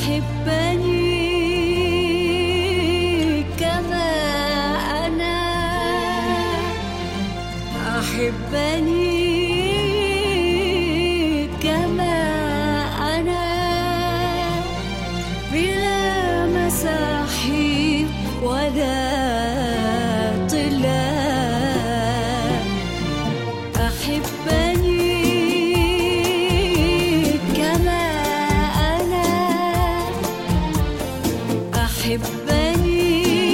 أحبني كما أنا، أحبني كما أنا بلا مساحيق ولا طلال. أحبني كما أنا، أحبني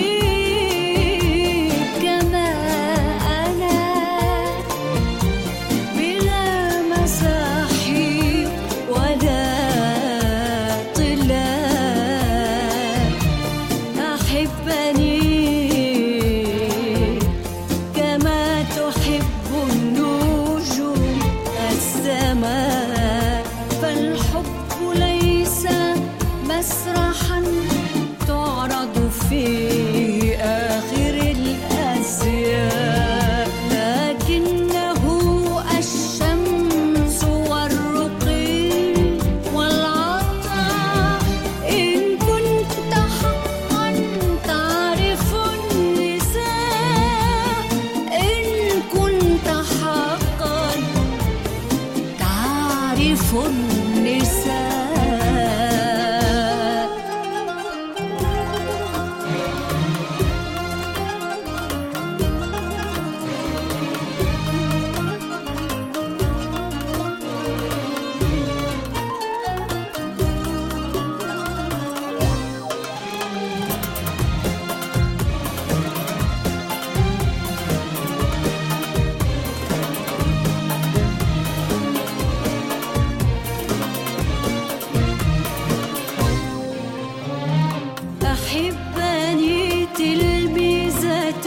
كما أنا بلا مساحيق ولا طلال. أحبني كما تحب النجوم السماء، فالحب ليس مسرحا تعرض فيه آخر الأزياء، لكنه الشمس والرقي والعطاء. إن كنت حقا تعرف النساء، إن كنت حقا تعرف النساء. أحبني تلميذة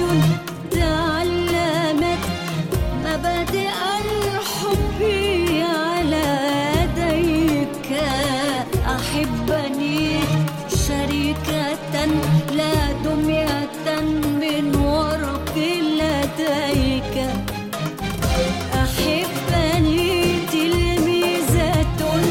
تعلمت مبادئ الحب على يديك. أحبني شريكة لا دمية من ورق لديك. أحبني تلميذة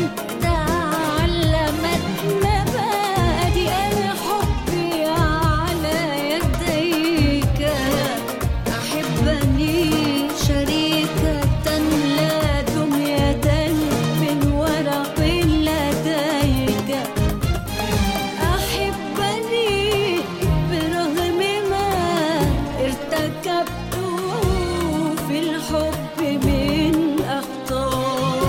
تعلمت مبادئ الحب على يديك. أحبني شريكة لا دمية من ورق لديك. أحبني برغم ما ارتكبت في الحب من أخطاء.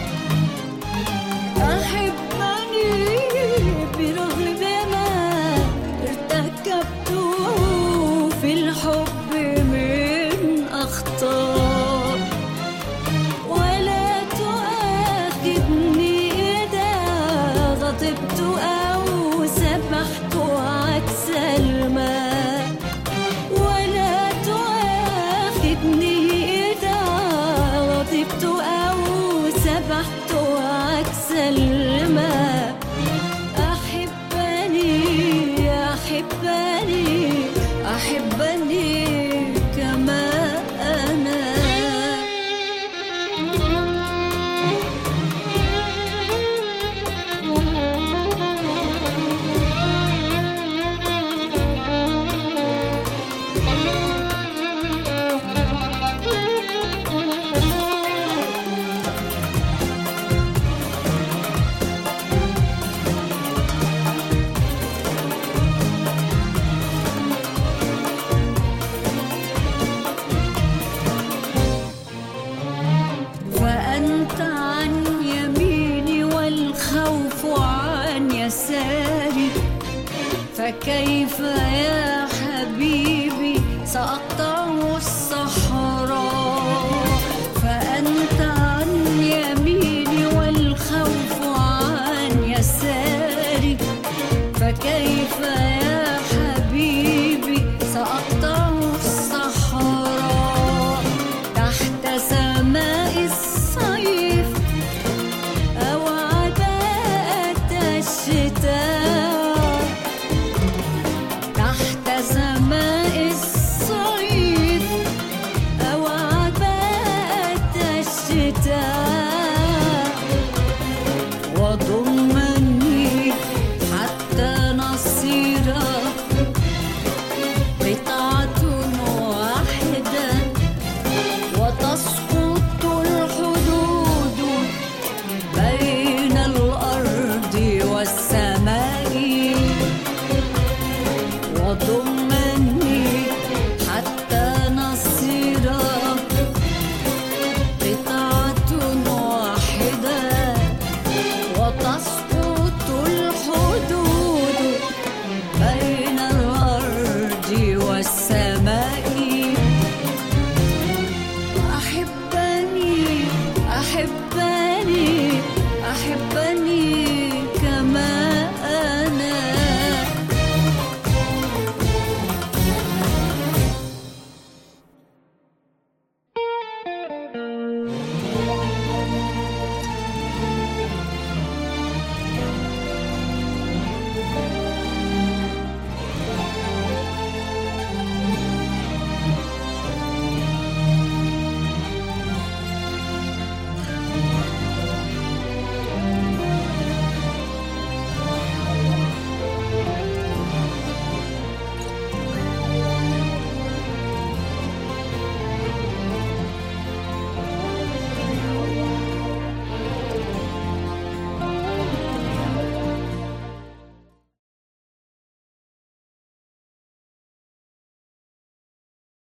أحبني برغم ما ارتكبت في الحب من أخطاء. ولا تؤاخذني إذا غضبت أو سبحت عكس الماء. ولا تؤاخذني إذا غضبت أو سبحت عكس الماء. أحبني أحبني أحبني كما أنا. فأنت عن يميني والخوف عن يساري، فكيف